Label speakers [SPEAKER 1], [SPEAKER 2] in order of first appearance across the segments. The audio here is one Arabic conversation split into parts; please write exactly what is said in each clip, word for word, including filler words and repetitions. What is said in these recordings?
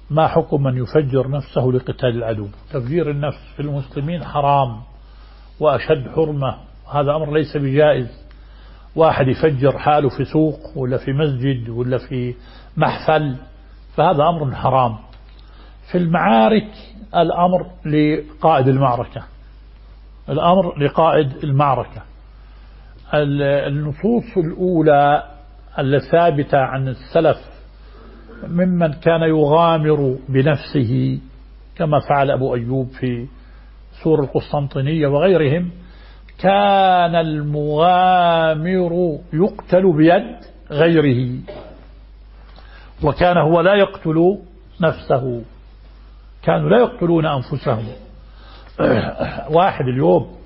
[SPEAKER 1] ما حكم من يفجر نفسه لقتال العدو؟ تفجير النفس في المسلمين حرام وأشد حرمة، هذا أمر ليس بجائز. واحد يفجر حاله في سوق ولا في مسجد ولا في محفل، فهذا أمر حرام. في المعارك الأمر لقائد المعركة، الأمر لقائد المعركة. النصوص الأولى الثابتة عن السلف ممن كان يغامر بنفسه كما فعل أبو أيوب في سور القسطنطينية وغيرهم، كان المغامر يقتل بيد غيره، وكان هو لا يقتل نفسه، كانوا لا يقتلون أنفسهم. واحد اليوم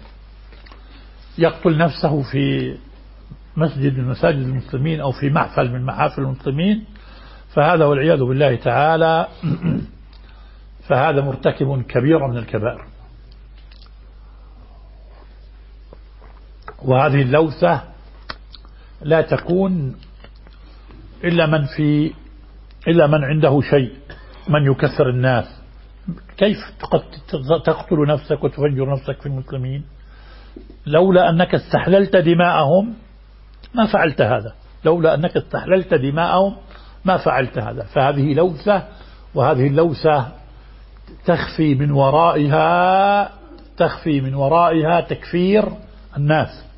[SPEAKER 1] يقتل نفسه في مسجد من مساجد المسلمين أو في محفل من محافل المسلمين، فهذا والعياذ بالله تعالى فهذا مرتكب كبيرة من الكبائر. وهذه اللوثة لا تكون إلا من في إلا من عنده شيء، من يكثر الناس. كيف تقتل نفسك وتفجر نفسك في المسلمين؟ لولا أنك استحللت دماءهم ما فعلت هذا، لولا أنك استحللت دماءهم ما فعلت هذا. فهذه لوثة، وهذه اللوثة تخفي من ورائها تخفي من ورائها تكفير الناس.